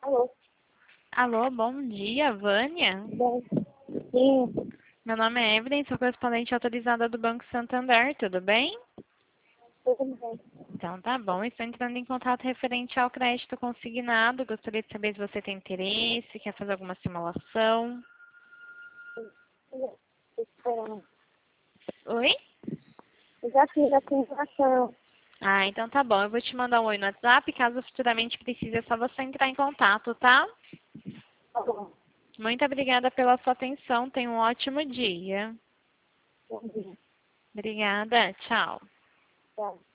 Alô? Alô, bom dia, Vânia. Bom, sim, Meu nome é Evelyn, sou correspondente autorizada do Banco Santander, tudo bem? tudo bem. Então tá bom, estou entrando em contato referente ao crédito consignado. Gostaria de saber se você tem interesse, quer fazer alguma simulação. Estou esperando. Oi? Eu já fiz a simulação. Ah, então tá bom, eu vou te mandar um oi no WhatsApp, caso futuramente precise, é só você entrar em contato, tá? Tá bom. Muito obrigada pela sua atenção, tenha um ótimo dia. Bom dia. Obrigada, tchau. Tchau.